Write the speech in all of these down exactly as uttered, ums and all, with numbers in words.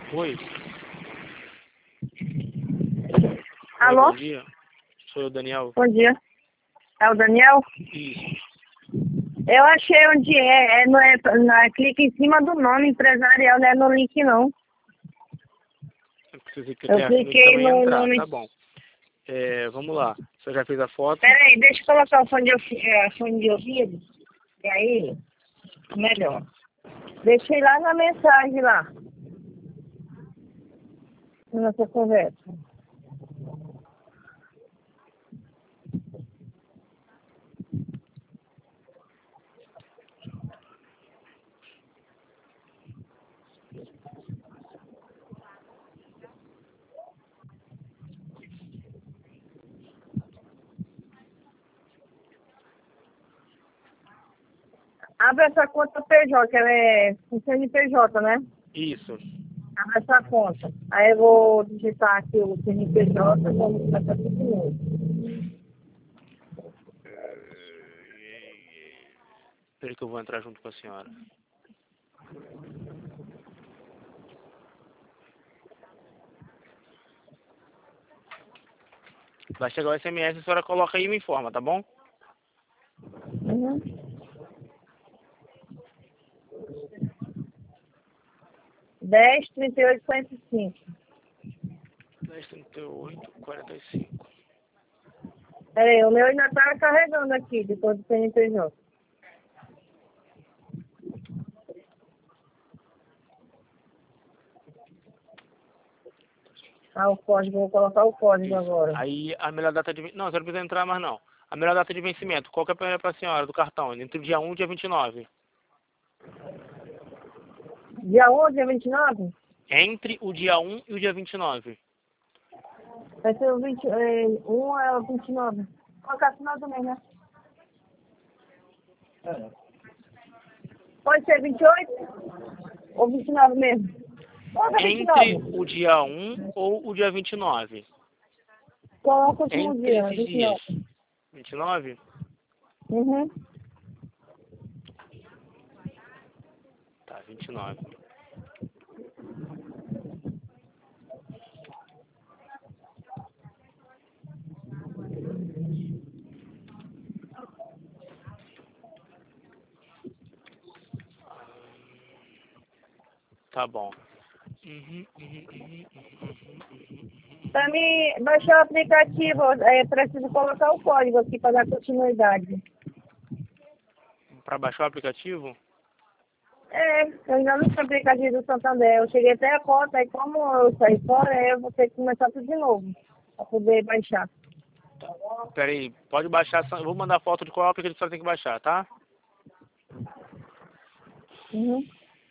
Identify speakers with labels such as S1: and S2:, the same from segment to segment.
S1: Oi.
S2: Alô?
S1: Oi, bom dia. Sou eu, Daniel.
S2: Bom dia. É o Daniel?
S1: Isso.
S2: Eu achei onde é. É, no, é na, clica em cima do nome empresarial, não é no link não.
S1: Eu preciso que
S2: Eu
S1: tenha
S2: cliquei
S1: também
S2: no
S1: entrar,
S2: nome.
S1: tá bom. É, vamos lá. Você já fez a foto?
S2: Peraí, deixa eu colocar o fone de, ouvi- é, fone de ouvido. E aí, melhor. Deixei lá na mensagem lá. Na nossa conversa. Abre essa conta P J, que ela é com C N P J, né?
S1: Isso.
S2: Abre essa conta. Aí eu vou digitar aqui o C N P J, vamos começar tudo de novo.
S1: Espera que eu vou entrar junto com a senhora. Vai chegar o S M S, a senhora coloca aí e me informa, tá bom?
S2: Uhum. dez, trinta e oito, quarenta e cinco.
S1: dez, trinta e oito, quarenta e cinco.
S2: Peraí, o meu ainda tá carregando aqui, depois do C N P J. Ah, o código, vou colocar o código
S1: Isso.
S2: agora.
S1: Aí a melhor data de... Não, você não precisa entrar mais não. A melhor data de vencimento, qual que é a primeira pra senhora do cartão? Entre o dia um e o dia vinte e nove.
S2: Dia onze, dia vinte e nove?
S1: Entre o dia um e o dia vinte e nove.
S2: Vai ser o vinte, é, um é o vinte e nove. Colocar final do mês, né? Pode ser vinte e oito ou vinte e nove mesmo? Coloca vinte e
S1: Entre
S2: nove.
S1: o dia um ou o dia vinte e nove.
S2: Coloca o último
S1: Entre
S2: dia,
S1: esses
S2: vinte e
S1: dias.
S2: nove.
S1: vinte e nove?
S2: Uhum.
S1: Tá, vinte e nove. Tá bom. Uhum, uhum, uhum, uhum, uhum, uhum.
S2: Pra mim baixar o aplicativo, é preciso colocar o código aqui para dar continuidade.
S1: Para baixar o aplicativo?
S2: É, eu ainda não tinha aplicativo do Santander. Eu cheguei até a conta e como eu saí fora, eu vou ter que começar tudo de novo. Pra poder baixar.
S1: Pera aí, pode baixar. Eu vou mandar foto de qual aplicativo você tem que baixar, tá?
S2: Uhum.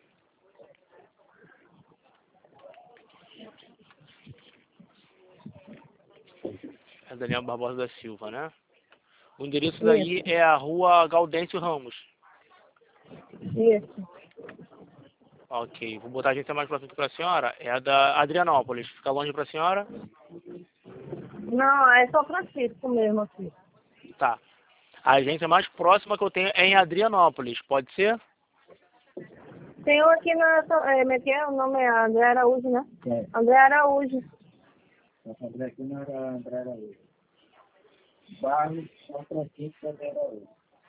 S1: É Daniel Barbosa da Silva, né? O endereço daí
S2: Isso,
S1: é a rua Gaudêncio Ramos.
S2: isso.
S1: Ok, vou botar a agência mais próxima para a senhora. É a da Adrianópolis. Fica longe para a senhora?
S2: Não, é só Francisco mesmo aqui.
S1: Tá. A agência mais próxima que eu tenho é em Adrianópolis. Pode ser?
S2: Tem um aqui na. É, como é que é? O nome é André Araújo, né?
S3: É.
S2: André Araújo.
S3: Essa André aqui não era André Araújo. Bairro São Francisco André Araújo.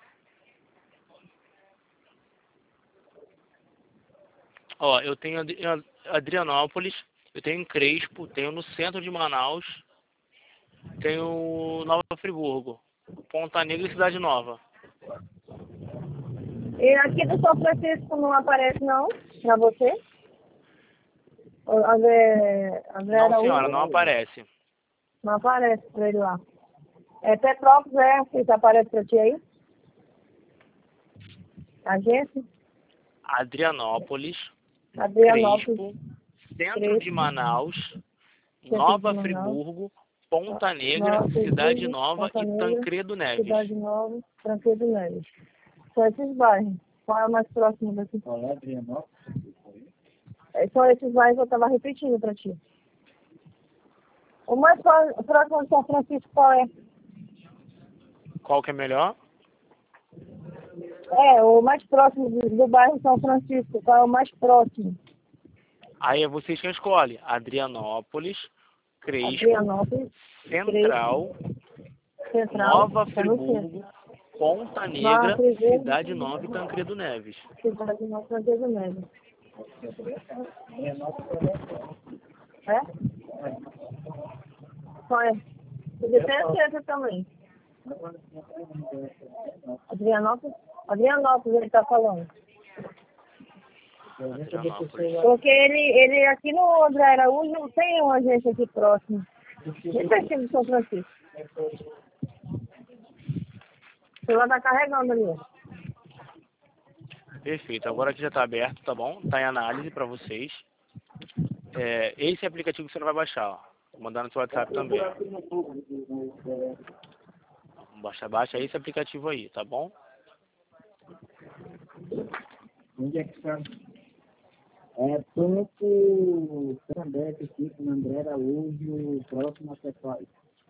S1: Ó, eu tenho Adri- Adrianópolis, eu tenho em Crespo, tenho no centro de Manaus, tenho Nova Friburgo, Ponta Negra e Cidade Nova.
S2: E aqui do São Francisco não aparece, não? Pra você? O André, André
S1: Não,
S2: Araújo?
S1: senhora, não aparece.
S2: Não aparece pra ele lá. É Petrópolis, é? Isso aparece pra ti aí? Agência?
S1: Adrianópolis,
S2: Adrianópolis,
S1: Crespo, centro de
S2: Crespo,
S1: Manaus,
S2: Centro de
S1: Nova
S2: Manaus,
S1: Friburgo, Ponta Negra,
S2: Nova
S1: Cidade
S2: Friburgo,
S1: Nova
S2: Ponta
S1: e
S2: Negra,
S1: Tancredo Neves.
S2: Cidade Nova, Tranqueiro Neves. São esses bairros. Qual é o mais próximo daqui?
S3: Qual é Adrianópolis?
S2: É, são esses bairros que eu estava repetindo para ti. O mais pró- próximo de São Francisco qual é?
S1: Qual que é melhor?
S2: É, o mais próximo do, do bairro São Francisco. Qual é o mais próximo?
S1: Aí é vocês quem escolhe. Adrianópolis, Crespo,
S2: Adrianópolis,
S1: Central,
S2: Central,
S1: Nova
S2: tá no centro.
S1: Friburgo, Ponta
S2: Nova
S1: Negra,
S2: Friburgo,
S1: Cidade Nova e Tancredo Neves.
S2: Cidade Nova, Tancredo Neves. É? Qual é? Podia ter certeza também. Adrianópolis? Adrianópolis ele tá falando.
S1: Adrianópolis.
S2: Porque ele, ele aqui no André Araújo não tem uma agência aqui próxima. Nem pertinho de São Francisco. O celular tá carregando ali, ó.
S1: Perfeito. Agora aqui já está aberto, tá bom? Está em análise para vocês. É, esse aplicativo que você não vai baixar, ó. Vou mandar no seu WhatsApp também. Baixa, baixa esse aplicativo aí, tá bom?
S3: Onde é que está? É Toco, André, aqui com André Araújo, próximo a Cepaz.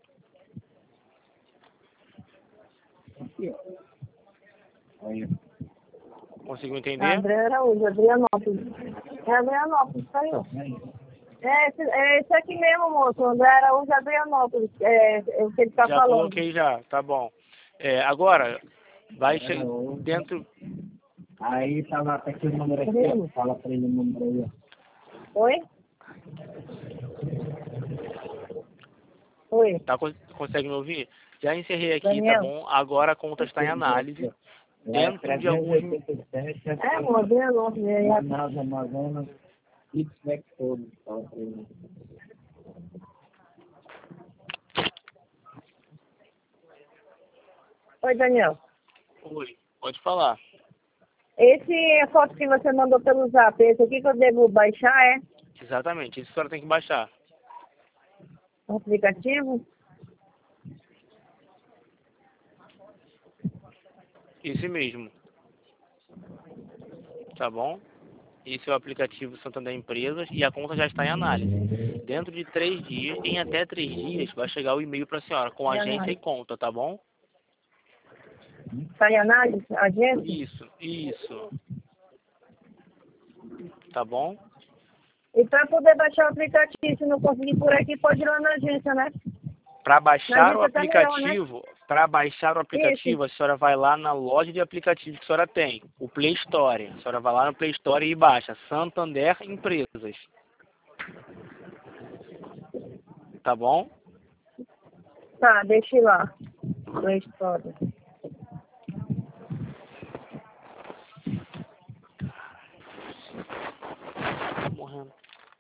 S3: Aqui, ó. Olha.
S1: Conseguiu entender?
S2: André Araújo, Adrianópolis. É Adrianópolis, tá aí, ó. É esse, é esse aqui mesmo, moço. André Araújo, Adrianópolis. É, é o que ele tá
S1: já
S2: falando.
S1: Coloquei já, tá bom. É, agora, vai chegar dentro...
S3: Aí tá lá, tá aqui o número aqui, ó. Fala pra ele o número aí, ó.
S2: Oi? Oi.
S1: Tá, consegue me ouvir? Já encerrei aqui,
S2: Daniel.
S1: tá bom? Agora a conta está em análise. Dentro de alguns...
S2: É, o Adrianópolis. É,
S3: Nas Amazonas, feedback todo. Fala pra ele.
S2: Oi, Daniel.
S1: Oi, pode falar.
S2: Esse é a foto que você mandou pelo zap. Esse aqui que eu devo baixar, é?
S1: Exatamente, isso a senhora tem que baixar.
S2: O aplicativo?
S1: Esse mesmo. Tá bom? Esse é o aplicativo Santander Empresas e a conta já está em análise. Dentro de três dias, em até três dias, vai chegar o e-mail para a senhora com agência e conta, tá bom?
S2: Está em análise? Agência?
S1: Isso, isso. Tá bom?
S2: E para poder baixar o aplicativo, se não conseguir por aqui, pode ir lá na agência, né?
S1: Para baixar o
S2: Tá melhor,
S1: aplicativo, né? Para baixar o aplicativo, Isso. a senhora vai lá na loja de aplicativos que a senhora tem, o Play Store. A senhora vai lá no Play Store e baixa Santander Empresas. Tá bom?
S2: Tá, deixa eu ir lá. Play Store.
S1: Tô morrendo.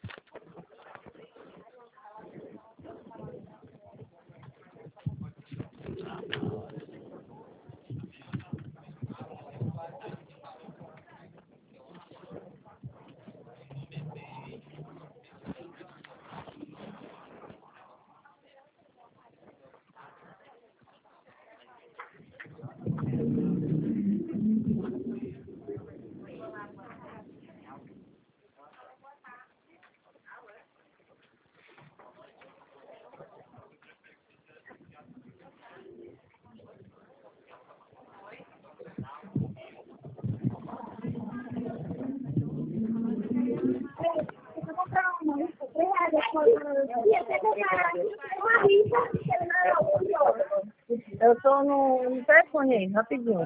S2: Eu tô no, no telefone aí, rapidinho.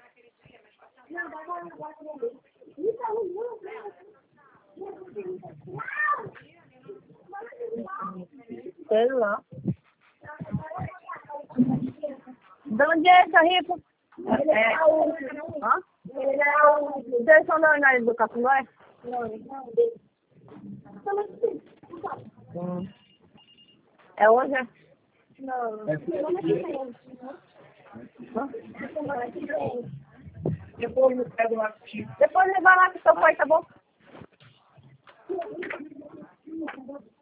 S2: Celular. De onde é essa rifa? É. Hã? Vocês são da unidade do Capulé? Hum. É hoje? É? Não. Depois me pega lá. Depois levar lá com seu pai, tá bom?